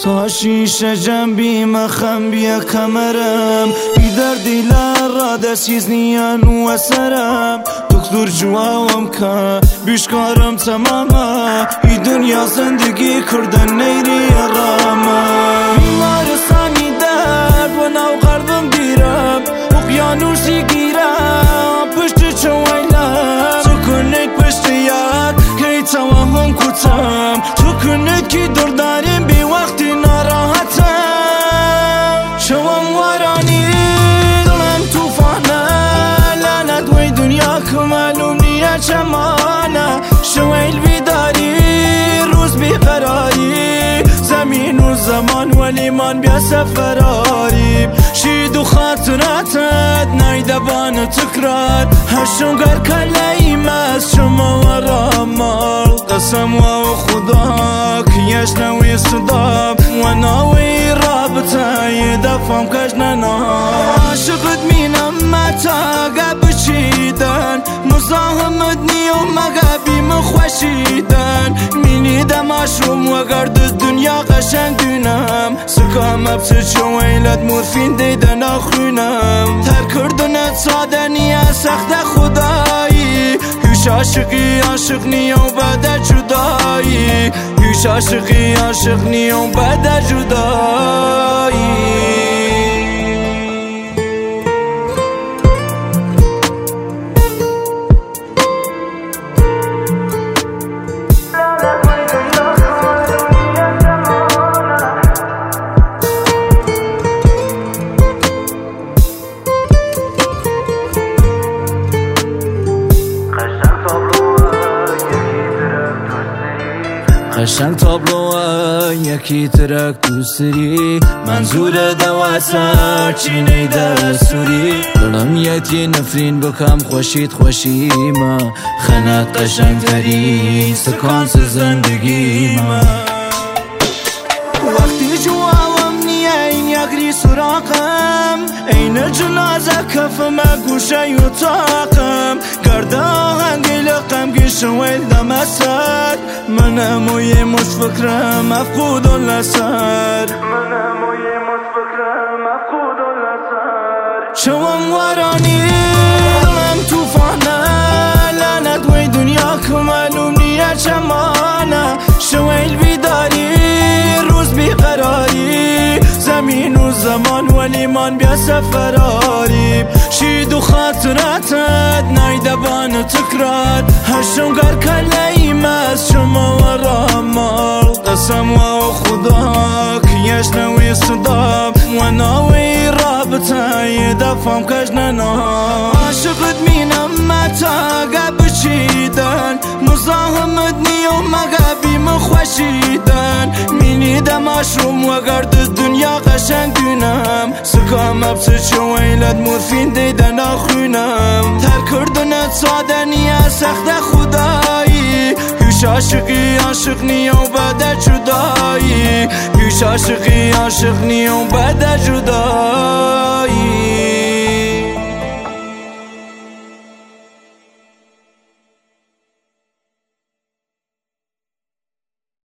تا شیشه جنبی مخم بیا کمرم بی دردی لارا دستیز نیان و سرم دکتر جواوم که بیشکارم تماما ای دنیا زندگی کردن نیری رامه بیمارستانی درد و ناو قلبم گیرم اقیانوسی گیرم پشت چویلم تو کنید پشت یاد که توهم کتم تو کنید که درداریم بی وقتی ناراحتم شوام وارانی دلم توفانه لعنت وی دنیا که معلوم نیه چمانه شویل بیداری روز بیقراری زمین و زمان و لیمان بیا سفراریم شید و خاطراتت نایدبان تکرار هشونگر کلیم از شما و رامال قسم و خدا که یشنوی صدام و ناوی رابطه دفعم کجننا عاشقت مینم متا بچیدن مزاحمت نیم مگابی مخوشیدن مینی دماشوم و گرد دنیا قشنگ دونم سکام ابسر شویلت مورفین دیدن آخونم تر کردنت ساده نیه سخت خدایی هیچ عاشقی عاشق نیم بعد جدایی هیچ عاشقی عاشق نیم بعد جدایی قشنگ تابلوه یکی ترک دوسری منظور دوا سرچینه دستوری دلم یتی نفرین بکم خوشید خوشیما خنت قشنگ ترین سکانس زندگی ما وقتی جواوم نیه این یگری سراغم این جنازه کفم گوشه یوتاقم گرده آهنگی لقم گیشویل دمسر منم و یه مشفکرم مفقود لسر شوام وارانی دلم توفانه لعنت وی دنیا که معلوم نیه چمانه شویل بیداری روز بیقراری زمین و زمان و لیمان بیا سفراریم شید و خاطراتت نایدبان تکرار هشونگر کلیم از شما و رامال قسم و خدا که یشنوی صدام و ناوی رابطه دفعم کجننا عاشقت مینم متا بچیدن مزاحمت نیم مگابی مخوشیدن مینی دماشوم و گرد دنیا قشنگ دونم سکام ابسر شویلت مورفین دیدن آخونم تر کردنت ساده نیه سخت خدایی هیچ عاشقی عاشق نیم بعد جدایی هیچ عاشقی عاشق نیم بعد جدایی